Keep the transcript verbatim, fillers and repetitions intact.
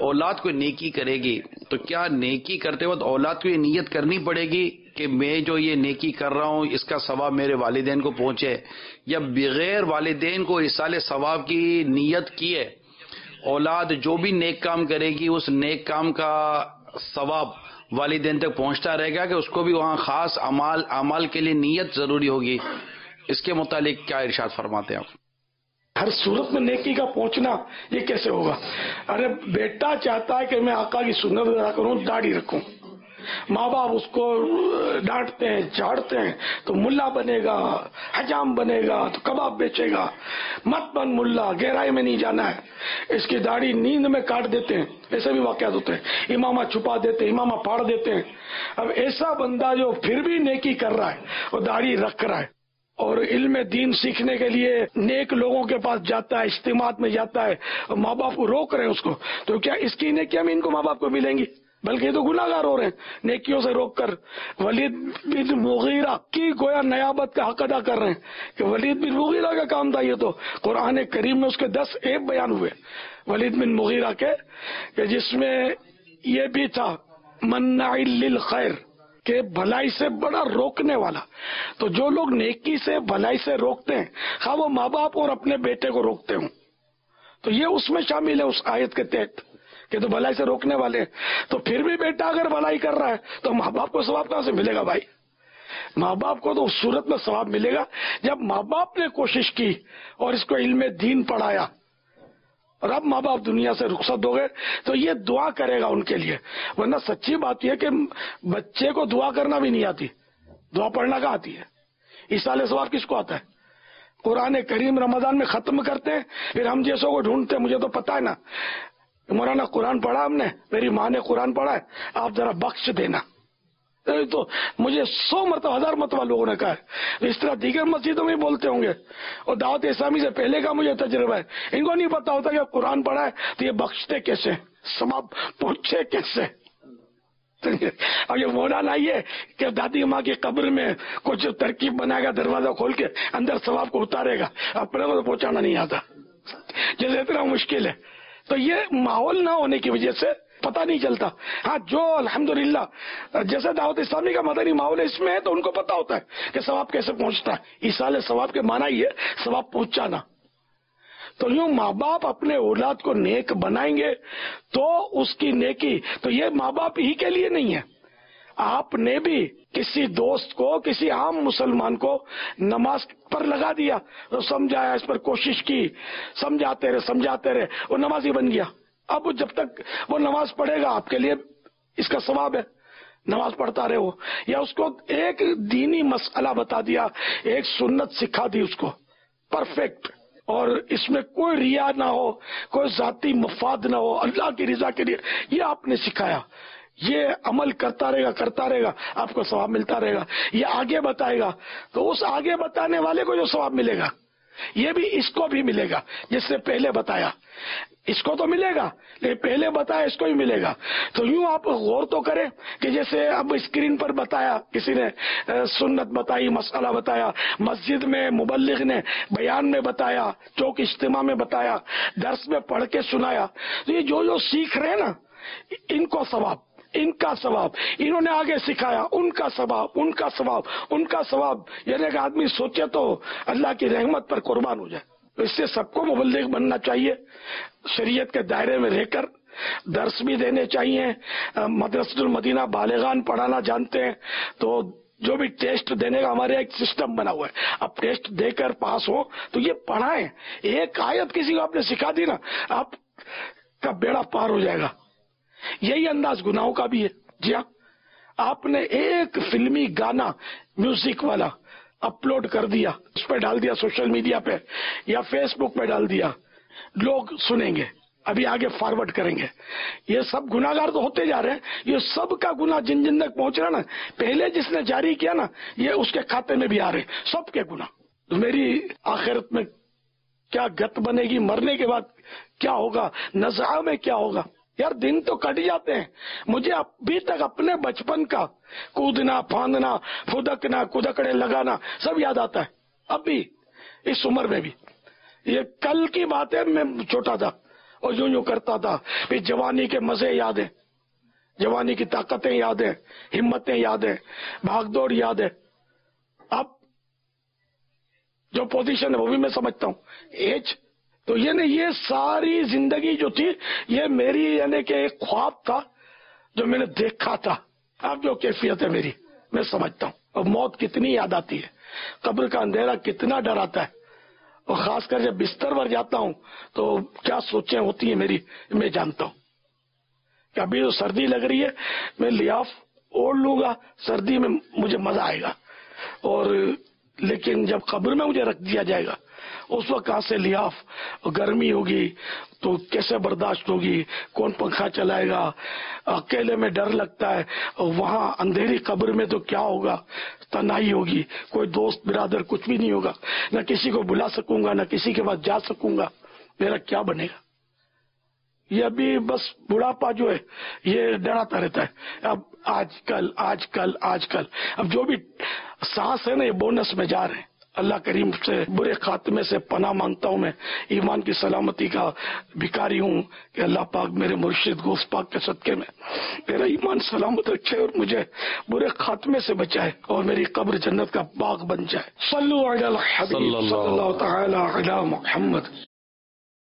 اولاد کو نیکی کرے گی تو کیا نیکی کرتے وقت اولاد کو یہ نیت کرنی پڑے گی کہ میں جو یہ نیکی کر رہا ہوں اس کا ثواب میرے والدین کو پہنچے، یا بغیر والدین کو ایصال ثواب کی نیت کیے اولاد جو بھی نیک کام کرے گی اس نیک کام کا ثواب والدین تک پہنچتا رہے گا کہ اس کو بھی وہاں خاص اعمال اعمال کے لیے نیت ضروری ہوگی؟ اس کے متعلق کیا ارشاد فرماتے ہیں آپ؟ ہر صورت میں نیکی کا پہنچنا یہ کیسے ہوگا؟ ارے بیٹا چاہتا ہے کہ میں آقا کی سنت ادا کروں، داڑھی رکھوں، ماں باپ اس کو ڈانٹتے ہیں جھاڑتے ہیں تو ملا بنے گا، حجام بنے گا تو کباب بیچے گا، مت بن ملا، گہرائی میں نہیں جانا ہے، اس کی داڑھی نیند میں کاٹ دیتے ہیں، ایسے بھی واقعات ہوتے ہیں، امامہ چھپا دیتے ہیں، امامہ پھاڑ دیتے ہیں۔ اب ایسا بندہ جو پھر بھی نیکی کر رہا ہے اور داڑھی رکھ رہا ہے اور علم دین سیکھنے کے لیے نیک لوگوں کے پاس جاتا ہے، اجتماعات میں جاتا ہے، اور ماں باپ کو روک رہے ہیں اس کو، تو کیا اس کی نیکیاں بھی ان کو ماں باپ کو ملیں گی؟ بلکہ یہ تو گناہ گار ہو رہے ہیں نیکیوں سے روک کر۔ ولید بن مغیرہ کی گویا نیابت کا حق ادا کر رہے ہیں کہ ولید بن مغیرہ کا کام تھا یہ، تو قرآن کریم میں اس کے دس عیب بیان ہوئے ولید بن مغیرہ کے، کہ جس میں یہ بھی تھا مناع للخیر، کہ بھلائی سے بڑا روکنے والا۔ تو جو لوگ نیکی سے بھلائی سے روکتے ہیں، خواہ وہ ماں باپ اور اپنے بیٹے کو روکتے ہوں، تو یہ اس میں شامل ہے اس آیت کے تحت کہ تو بھلائی سے روکنے والے۔ تو پھر بھی بیٹا اگر بھلائی کر رہا ہے تو ماں باپ کو ثواب کہاں سے ملے گا بھائی؟ ماں باپ کو تو اس صورت میں ثواب ملے گا جب ماں باپ نے کوشش کی اور اس کو علم دین پڑھایا، اور اب ماں باپ دنیا سے رخصت ہو گئے تو یہ دعا کرے گا ان کے لیے۔ ورنہ سچی بات یہ کہ بچے کو دعا کرنا بھی نہیں آتی، دعا پڑھنا کہاں آتی ہے؟ ایصال ثواب کس کو آتا ہے؟ قرآن کریم رمضان میں ختم کرتے ہیں، پھر ہم جیسوں کو ڈھونڈتے ہیں، مجھے تو پتا ہے نا مولانا قرآن پڑھا ہم نے، میری ماں نے قرآن پڑھا ہے، آپ ذرا بخش دینا۔ تو مجھے سو مرتبہ ہزار مرتبہ لوگوں نے کہا ہے، اس طرح دیگر مسجدوں میں بولتے ہوں گے، اور دعوت اسلامی سے پہلے کا مجھے تجربہ ہے، ان کو نہیں پتا ہوتا کہ قرآن پڑھا ہے تو یہ بخشتے کیسے، ثواب پہنچے کیسے۔ اور یہ مولانا یہ کہ دادی ماں کی قبر میں کچھ ترکیب بنائے گا، دروازہ کھول کے اندر ثواب کو اتارے گا، اپنے کو تو پہنچانا نہیں آتا، جیسے اتنا مشکل ہے۔ تو یہ ماحول نہ ہونے کی وجہ سے پتہ نہیں چلتا۔ ہاں جو الحمدللہ جیسے دعوت اسلامی کا مدنی ماحول اس میں ہے تو ان کو پتا ہوتا ہے کہ ثواب کیسے پہنچتا ہے۔ ایصال ثواب کے معنی یہ ہے ثواب پہنچانا۔ تو یوں ماں باپ اپنے اولاد کو نیک بنائیں گے تو اس کی نیکی، تو یہ ماں باپ ہی کے لیے نہیں ہے، آپ نے بھی کسی دوست کو، کسی عام مسلمان کو نماز پر لگا دیا تو سمجھایا، اس پر کوشش کی، سمجھاتے رہے سمجھاتے رہے، وہ نمازی بن گیا۔ اب جب تک وہ نماز پڑھے گا آپ کے لیے اس کا ثواب ہے، نماز پڑھتا رہے وہ، یا اس کو ایک دینی مسئلہ بتا دیا، ایک سنت سکھا دی اس کو پرفیکٹ، اور اس میں کوئی ریا نہ ہو، کوئی ذاتی مفاد نہ ہو، اللہ کی رضا کے لیے یہ آپ نے سکھایا، یہ عمل کرتا رہے گا کرتا رہے گا آپ کو ثواب ملتا رہے گا۔ یہ آگے بتائے گا تو اس آگے بتانے والے کو جو ثواب ملے گا یہ بھی اس کو بھی ملے گا، جس سے پہلے بتایا اس کو تو ملے گا، لیکن پہلے بتایا اس کو بھی ملے گا۔ تو یوں آپ غور تو کریں کہ جیسے اب اسکرین پر بتایا، کسی نے سنت بتائی، مسئلہ بتایا، مسجد میں مبلغ نے بیان میں بتایا، چوک اجتماع میں بتایا، درس میں پڑھ کے سنایا، تو یہ جو جو سیکھ رہے ہیں نا ان کو ثواب، ان کا ثواب، انہوں نے آگے سکھایا ان کا ثواب، ان کا ثواب، ان کا ثواب، یعنی کہ آدمی سوچے تو اللہ کی رحمت پر قربان ہو جائے۔ تو اس سے سب کو مبلغ بننا چاہیے، شریعت کے دائرے میں رہ کر درس بھی دینے چاہیے۔ مدرسۃ المدینہ بالغان پڑھانا جانتے ہیں تو جو بھی ٹیسٹ دینے کا ہمارے ایک سسٹم بنا ہوا ہے، اب ٹیسٹ دے کر پاس ہو تو یہ پڑھائیں۔ ایک آیت کسی کو آپ نے سکھا دی نا، آپ کا بیڑا پار ہو جائے گا۔ یہی انداز گناہوں کا بھی ہے۔ جی ہاں، آپ نے ایک فلمی گانا میوزک والا اپلوڈ کر دیا، اس پہ ڈال دیا سوشل میڈیا پہ یا فیس بک پہ ڈال دیا، لوگ سنیں گے، ابھی آگے فارورڈ کریں گے، یہ سب گناہ گار تو ہوتے جا رہے ہیں۔ یہ سب کا گناہ جن جن تک پہنچ رہا نا، پہلے جس نے جاری کیا نا یہ اس کے کھاتے میں بھی آ رہے، سب کے گناہ۔ تو میری آخرت میں کیا گت بنے گی، مرنے کے بعد کیا ہوگا، نزعہ میں کیا ہوگا؟ یار دن تو کٹ جاتے ہیں، مجھے ابھی تک اپنے بچپن کا کودنا پھاندنا پھدکنا کدکڑے لگانا سب یاد آتا ہے، اب بھی اس عمر میں بھی۔ یہ کل کی بات ہے، میں چھوٹا تھا اور یوں یوں کرتا تھا. پھر جوانی کے مزے یاد ہیں، جوانی کی طاقتیں یاد ہیں، ہمتیں یاد ہیں، بھاگ دوڑ یاد ہے. اب جو پوزیشن ہے وہ بھی میں سمجھتا ہوں، ایج. تو یعنی یہ ساری زندگی جو تھی یہ میری یعنی کہ ایک خواب تھا جو میں نے دیکھا تھا. اب جو کیفیت ہے میری میں سمجھتا ہوں. اور موت کتنی یاد آتی ہے، قبر کا اندھیرا کتنا ڈراتا ہے، اور خاص کر جب بستر پر جاتا ہوں تو کیا سوچیں ہوتی ہیں میری میں جانتا ہوں. کہ ابھی جو سردی لگ رہی ہے میں لیاف اوڑھ لوں گا، سردی میں مجھے مزہ آئے گا، اور لیکن جب قبر میں مجھے رکھ دیا جائے گا اس وقت کہاں سے لیاف، گرمی ہوگی تو کیسے برداشت ہوگی، کون پنکھا چلائے گا، اکیلے میں ڈر لگتا ہے. وہاں اندھیری قبر میں تو کیا ہوگا، تنہائی ہوگی، کوئی دوست برادر کچھ بھی نہیں ہوگا، نہ کسی کو بلا سکوں گا، نہ کسی کے پاس جا سکوں گا. میرا کیا بنے گا؟ یہ ابھی بس بڑھاپا جو ہے یہ ڈراتا رہتا ہے. اب آج کل آج کل آج کل اب جو بھی سانس ہے نا یہ بونس میں جا رہے ہیں. اللہ کریم سے برے خاتمے سے پناہ مانگتا ہوں. میں ایمان کی سلامتی کا بھکاری ہوں کہ اللہ پاک میرے مرشد غوث پاک کے صدقے میں میرا ایمان سلامت رکھے اور مجھے برے خاتمے سے بچائے اور میری قبر جنت کا باغ بن جائے. صلو علی الحبیب صلی اللہ تعالی علی محمد.